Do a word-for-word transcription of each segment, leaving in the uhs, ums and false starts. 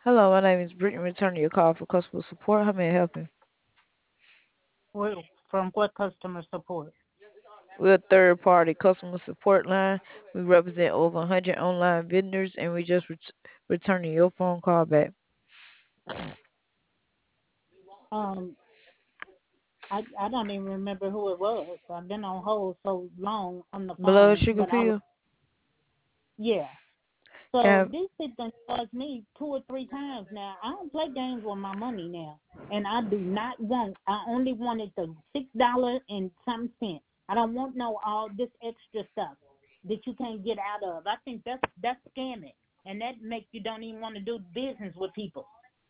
Hello, my name is Brittany. Returning your call for customer support. How may I help you? Where, from what customer support? We're a third party customer support line. We represent over one hundred online vendors and we just ret- returning your phone call back. Um, I I don't even remember who it was. I've been on hold so long on the Blood phone, sugar but I was pill? yeah. Can I So have, these people charged me two or three times now. I don't play games with my money now, and I do not want. I only wanted the six dollars and some cents. I don't want no all this extra stuff that you can't get out of. I think that's that's scamming, and that makes you don't even want to do business with people.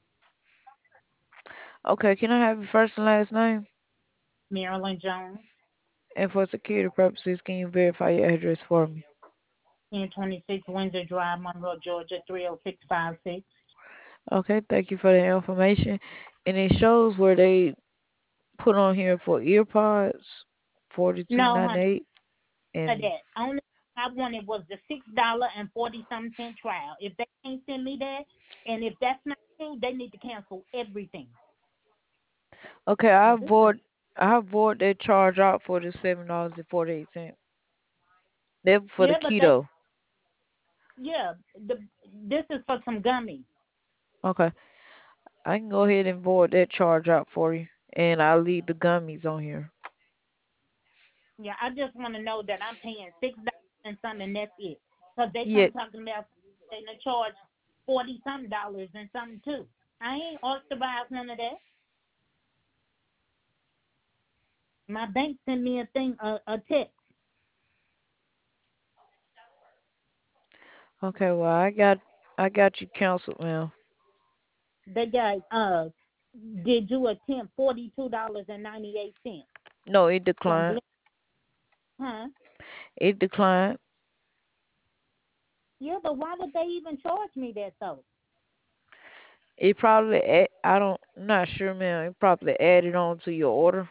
okay, can I have your first and last name? Marilyn Jones. And for security purposes, can you verify your address for me? ten twenty-six Windsor Drive, Monroe, Georgia, three oh six five six. Okay, thank you for the information. And it shows where they put on here for earpods, forty-two No, honey, ninety-eight, for and that. Only I wanted was the six dollar and forty some cent trial. If they can't send me that, and if that's not true, they need to cancel everything. okay, I 'Cause this is avoid I avoid that charge out for the seven dollars and forty eight cents. That for the yeah, but they keto. yeah the this is for some gummies. Okay, I can go ahead and void that charge out for you, and I'll leave the gummies on here. Yeah, I just want to know that I'm paying six dollars and something, and that's it. Cause they Yeah, come talking about they gonna charge forty some dollars and something too. I ain't authorized none of that. My bank sent me a thing, a, a text. okay. Well, I got I got you canceled now. They got, uh, did you attempt forty two dollars and ninety eight cents No, it from declined. Blink? Huh? It declined. Yeah, but why would they even charge me that though? It probably add, I don't I'm not sure, man. It probably added on to your order.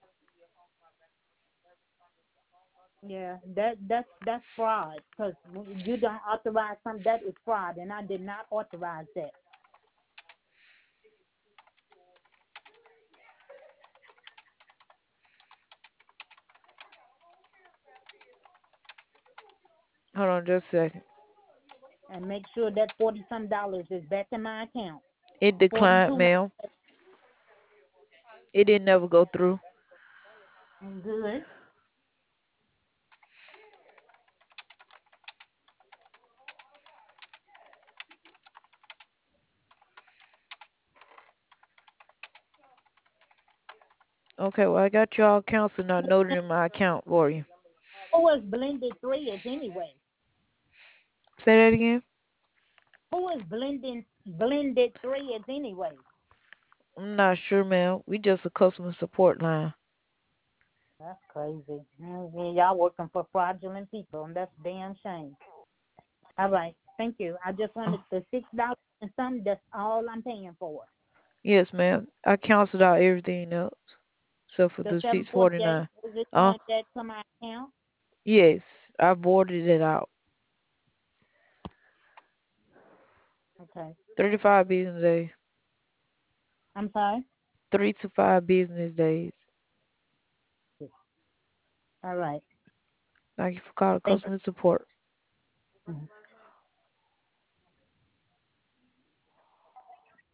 Yeah, that that's that's fraud. Cause you don't authorize something that is fraud, and I did not authorize that. Hold on, just a second. And make sure that forty some dollars is back in my account. It Forty declined, two. ma'am. It didn't never go through. Good. Okay, well I got you all canceled and I noted in my account for you. Who is blended three is anyway? Say that again. Who is blending blended three is anyway? I'm not sure, ma'am. We just a customer support line. That's crazy. Mm, y'all working for fraudulent people, and that's a damn shame. All right, thank you. I just Oh, wanted the six dollars and something. That's all I'm paying for. yes, ma'am. I canceled out everything else except for The the seven six forty forty eight nine. is it Uh, coming back to my account? yes, I voided it out. Okay. Thirty five business days. I'm sorry. Three to five business days. All right. Thank you for calling Thank customer support. you.